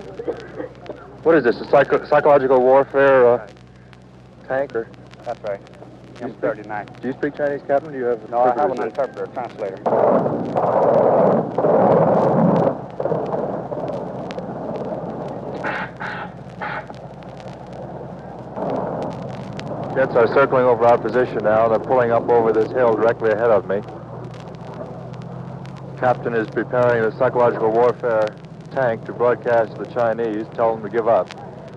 What is this, a psychological warfare tank? Or? That's right. M39. Do you speak Chinese, Captain? Do you have No, I have an interpreter, translator. Jets are circling over our position now. They're pulling up over this hill directly ahead of me. Captain is preparing the psychological warfare tank to broadcast to the Chinese, tell them to give up.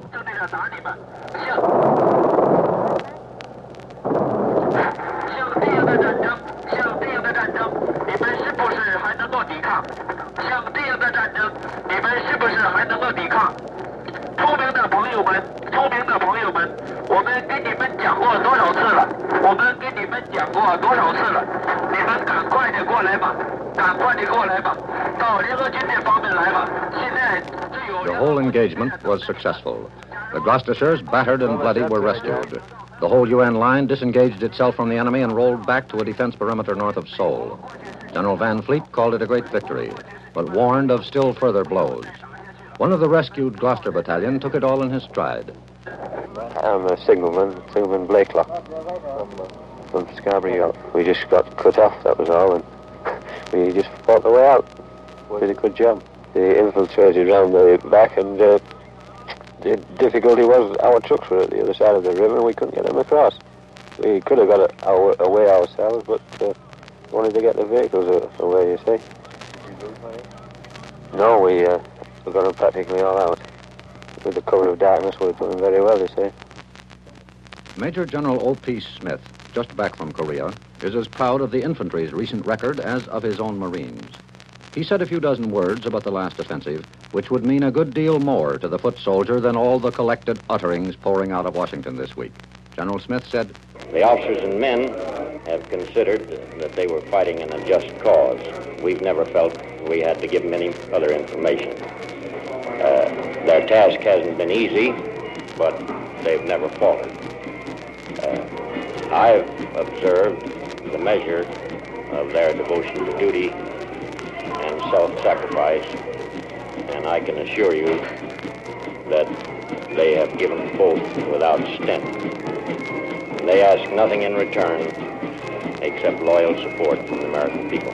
The whole engagement was successful. The Gloucesters, battered and bloody, were rescued. The whole UN line disengaged itself from the enemy and rolled back to a defense perimeter north of Seoul. General Van Fleet called it a great victory, but warned of still further blows. One of the rescued Gloucester Battalion took it all in his stride. I'm a signalman Blakelock from Scarborough. We just got cut off, that was all, and we just fought the way out. Did a good job. They infiltrated around the back, and the difficulty was our trucks were at the other side of the river and we couldn't get them across. We could have got away ourselves, but wanted to get the vehicles away, you see. Did you lose money? No, we got them practically all out. With the cover of darkness, we put them very well, you see. Major General O.P. Smith, just back from Korea, is as proud of the infantry's recent record as of his own Marines. He said a few dozen words about the last offensive, which would mean a good deal more to the foot soldier than all the collected utterings pouring out of Washington this week. General Smith said, "The officers and men have considered that they were fighting in a just cause. We've never felt we had to give them any other information. Their task hasn't been easy, but they've never faltered. I've observed the measure of their devotion to duty and self-sacrifice, and I can assure you that they have given both without stint. They ask nothing in return except loyal support from the American people."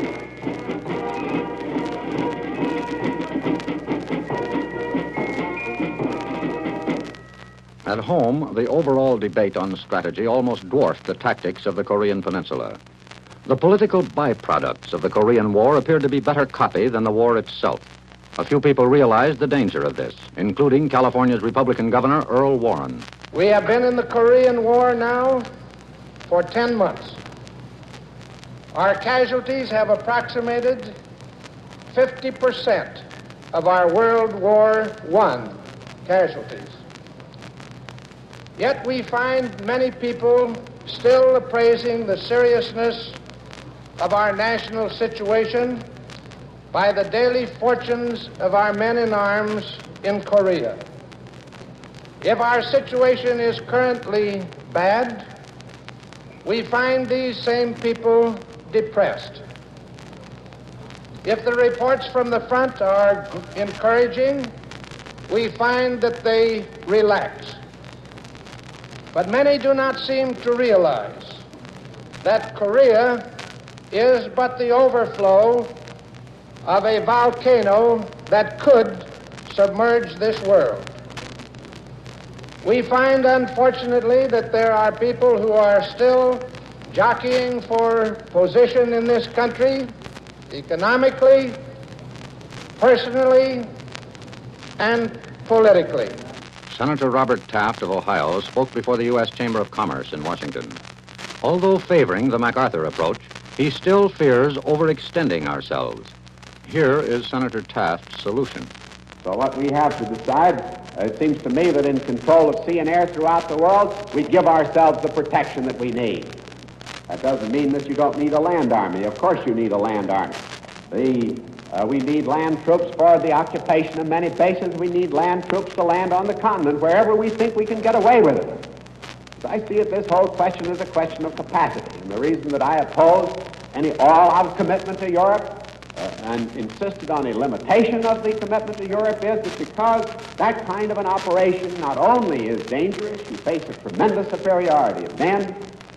At home, the overall debate on strategy almost dwarfed the tactics of the Korean Peninsula. The political byproducts of the Korean War appeared to be better copy than the war itself. A few people realized the danger of this, including California's Republican Governor Earl Warren. We have been in the Korean War now for 10 months. Our casualties have approximated 50% of our World War I casualties. Yet we find many people still appraising the seriousness of our national situation by the daily fortunes of our men in arms in Korea. If our situation is currently bad, we find these same people depressed. If the reports from the front are encouraging, we find that they relax. But many do not seem to realize that Korea is but the overflow of a volcano that could submerge this world. We find, unfortunately, that there are people who are still jockeying for position in this country, economically, personally, and politically. Senator Robert Taft of Ohio spoke before the U.S. Chamber of Commerce in Washington. Although favoring the MacArthur approach, he still fears overextending ourselves. Here is Senator Taft's solution. So what we have to decide, it seems to me that in control of sea and air throughout the world, we give ourselves the protection that we need. That doesn't mean that you don't need a land army. Of course you need a land army. We need land troops for the occupation of many bases. We need land troops to land on the continent wherever we think we can get away with it. As I see it, this whole question is a question of capacity. And the reason that I oppose any all-out commitment to Europe and insisted on a limitation of the commitment to Europe is that because that kind of an operation not only is dangerous, you face a tremendous superiority of men,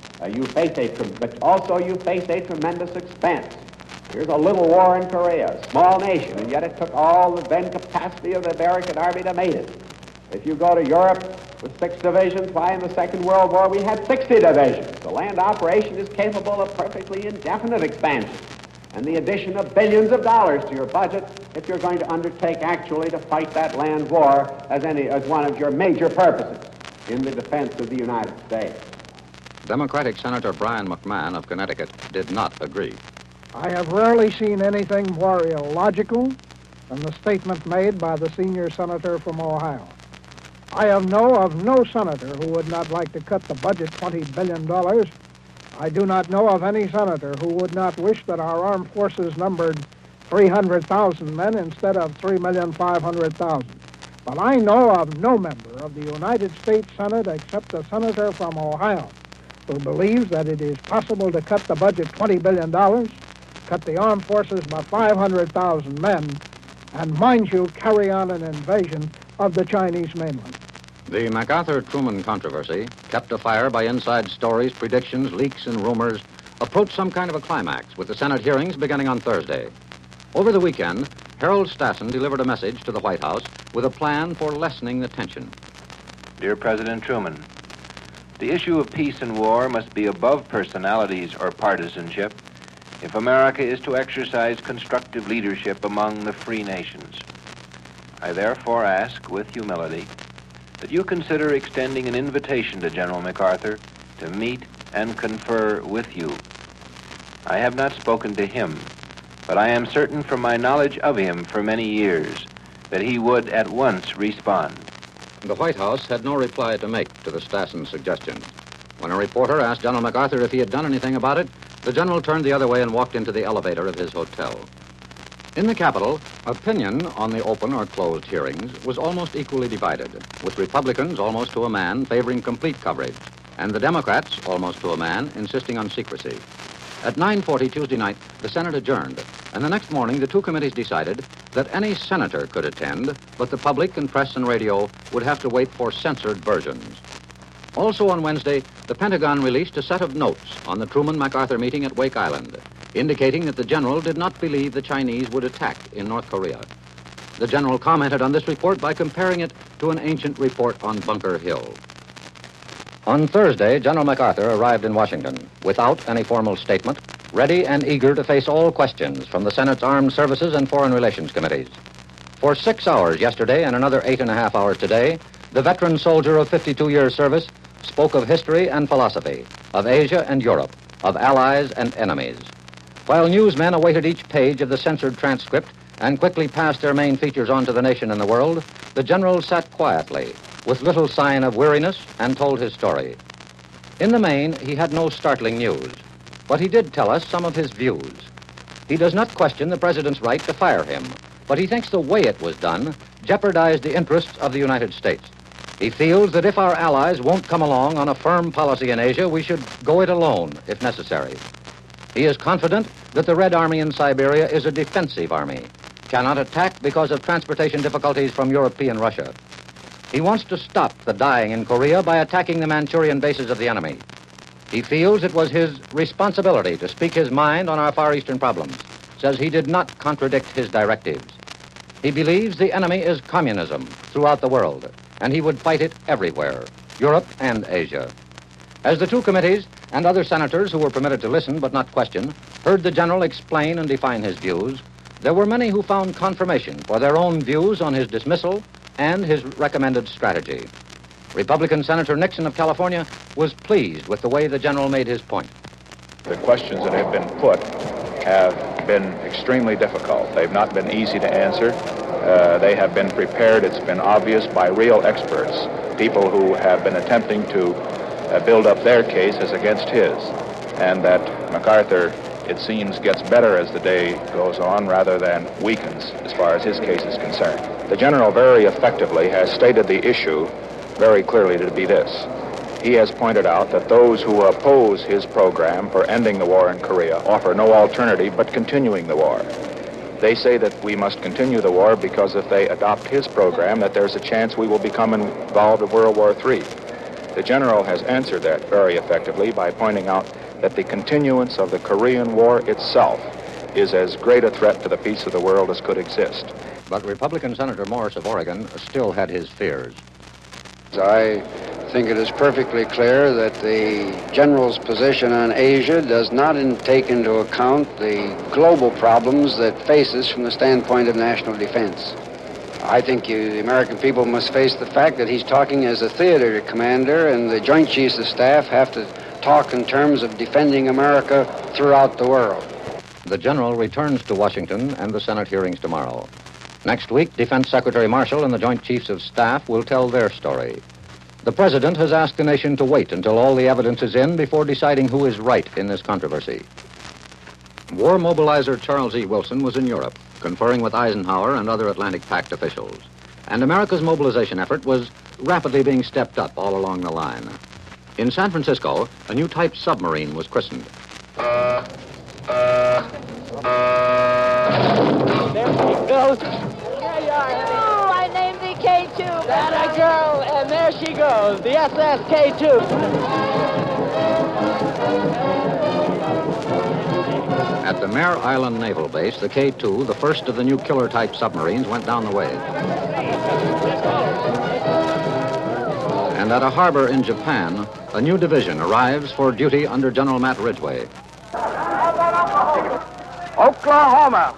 but also you face a tremendous expense. Here's a little war in Korea, a small nation, and yet it took all the then capacity of the American Army to make it. If you go to Europe with 6 divisions, why in the Second World War we had 60 divisions. The land operation is capable of perfectly indefinite expansion and the addition of billions of dollars to your budget if you're going to undertake actually to fight that land war as one of your major purposes in the defense of the United States. Democratic Senator Brian McMahon of Connecticut did not agree. I have rarely seen anything more illogical than the statement made by the senior senator from Ohio. I know of no senator who would not like to cut the budget $20 billion. I do not know of any senator who would not wish that our armed forces numbered 300,000 men instead of 3,500,000. But I know of no member of the United States Senate except a senator from Ohio who believes that it is possible to cut the budget $20 billion, cut the armed forces by 500,000 men, and, mind you, carry on an invasion of the Chinese mainland. The MacArthur-Truman controversy, kept afire by inside stories, predictions, leaks, and rumors, approached some kind of a climax with the Senate hearings beginning on Thursday. Over the weekend, Harold Stassen delivered a message to the White House with a plan for lessening the tension. Dear President Truman, the issue of peace and war must be above personalities or partisanship if America is to exercise constructive leadership among the free nations. I therefore ask, with humility, that you consider extending an invitation to General MacArthur to meet and confer with you. I have not spoken to him, but I am certain from my knowledge of him for many years that he would at once respond. The White House had no reply to make to the Stassen suggestion. When a reporter asked General MacArthur if he had done anything about it, the general turned the other way and walked into the elevator of his hotel. In the Capitol, opinion on the open or closed hearings was almost equally divided, with Republicans almost to a man favoring complete coverage, and the Democrats, almost to a man, insisting on secrecy. At 9:40 Tuesday night, the Senate adjourned, and the next morning the two committees decided that any senator could attend, but the public and press and radio would have to wait for censored versions. Also on Wednesday, the Pentagon released a set of notes on the Truman-MacArthur meeting at Wake Island, indicating that the general did not believe the Chinese would attack in North Korea. The general commented on this report by comparing it to an ancient report on Bunker Hill. On Thursday, General MacArthur arrived in Washington without any formal statement, ready and eager to face all questions from the Senate's Armed Services and Foreign Relations Committees. For 6 hours yesterday and another 8.5 hours today, the veteran soldier of 52 years' service spoke of history and philosophy, of Asia and Europe, of allies and enemies. While newsmen awaited each page of the censored transcript and quickly passed their main features on to the nation and the world, the general sat quietly, with little sign of weariness, and told his story. In the main, he had no startling news, but he did tell us some of his views. He does not question the president's right to fire him, but he thinks the way it was done jeopardized the interests of the United States. He feels that if our allies won't come along on a firm policy in Asia, we should go it alone, if necessary. He is confident that the Red Army in Siberia is a defensive army, cannot attack because of transportation difficulties from European Russia. He wants to stop the dying in Korea by attacking the Manchurian bases of the enemy. He feels it was his responsibility to speak his mind on our Far Eastern problems, says he did not contradict his directives. He believes the enemy is communism throughout the world, and he would fight it everywhere, Europe and Asia. As the two committees and other senators who were permitted to listen but not question heard the general explain and define his views, there were many who found confirmation for their own views on his dismissal and his recommended strategy. Republican Senator Nixon of California was pleased with the way the general made his point. The questions that have been put have been extremely difficult. They've not been easy to answer. They have been prepared, it's been obvious, by real experts, people who have been attempting to build up their case as against his, and that MacArthur, it seems, gets better as the day goes on rather than weakens as far as his case is concerned. The general very effectively has stated the issue very clearly to be this. He has pointed out that those who oppose his program for ending the war in Korea offer no alternative but continuing the war. They say that we must continue the war because if they adopt his program, that there's a chance we will become involved in World War III. The general has answered that very effectively by pointing out that the continuance of the Korean War itself is as great a threat to the peace of the world as could exist. But Republican Senator Morris of Oregon still had his fears. I think it is perfectly clear that the general's position on Asia does not take into account the global problems that face us from the standpoint of national defense. I think the American people must face the fact that he's talking as a theater commander, and the Joint Chiefs of Staff have to talk in terms of defending America throughout the world. The general returns to Washington and the Senate hearings tomorrow. Next week, Defense Secretary Marshall and the Joint Chiefs of Staff will tell their story. The president has asked the nation to wait until all the evidence is in before deciding who is right in this controversy. War mobilizer Charles E. Wilson was in Europe, conferring with Eisenhower and other Atlantic Pact officials. And America's mobilization effort was rapidly being stepped up all along the line. In San Francisco, a new type submarine was christened. There she goes. There you are, honey. Oh, I named the K2. That a girl, and there she goes, the SS K2. At the Mare Island Naval Base, the K2, the first of the new killer-type submarines, went down the way. And at a harbor in Japan, a new division arrives for duty under General Matt Ridgway. Oklahoma.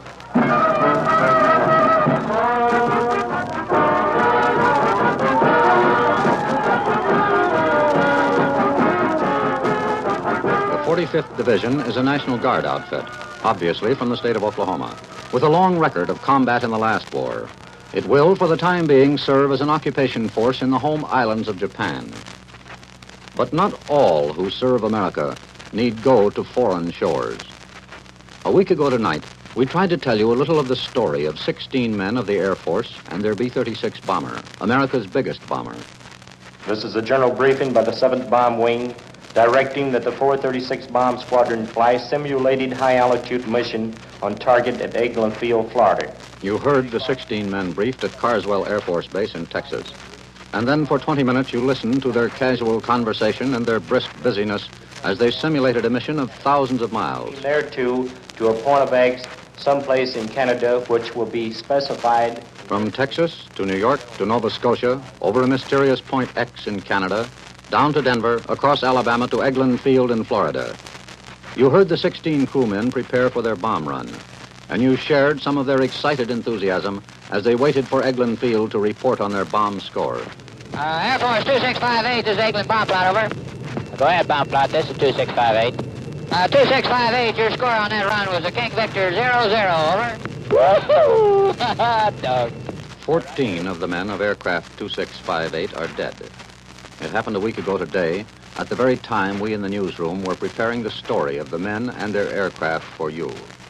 The 45th Division is a National Guard outfit, obviously from the state of Oklahoma, with a long record of combat in the last war. It will, for the time being, serve as an occupation force in the home islands of Japan. But not all who serve America need go to foreign shores. A week ago tonight, we tried to tell you a little of the story of 16 men of the Air Force and their B-36 bomber, America's biggest bomber. This is a general briefing by the 7th Bomb Wing, directing that the 436 Bomb Squadron fly simulated high-altitude mission on target at Eglin Field, Florida. You heard the 16 men briefed at Carswell Air Force Base in Texas. And then for 20 minutes you listened to their casual conversation and their brisk busyness as they simulated a mission of thousands of miles. There, too, to a point of X someplace in Canada, which will be specified. From Texas to New York to Nova Scotia, over a mysterious point X in Canada, down to Denver, across Alabama to Eglin Field in Florida. You heard the 16 crewmen prepare for their bomb run, and you shared some of their excited enthusiasm as they waited for Eglin Field to report on their bomb score. Air Force 2658, this is Eglin bomb plot, over. Go ahead, bomb plot, this is 2658. 2658, your score on that run was a King Victor 00, over. Woohoo! Hot dog. 14 of the men of aircraft 2658 are dead. It happened a week ago today, at the very time we in the newsroom were preparing the story of the men and their aircraft for you.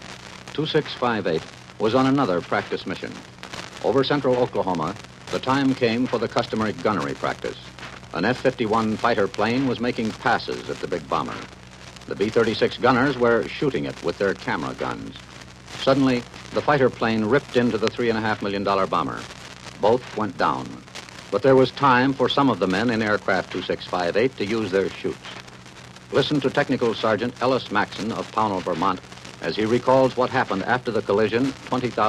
2658 was on another practice mission. Over central Oklahoma, the time came for the customary gunnery practice. An F-51 fighter plane was making passes at the big bomber. The B-36 gunners were shooting it with their camera guns. Suddenly, the fighter plane ripped into the $3.5 million bomber. Both went down. But there was time for some of the men in aircraft 2658 to use their chutes. Listen to Technical Sergeant Ellis Maxson of Pownell, Vermont, as he recalls what happened after the collision 20,000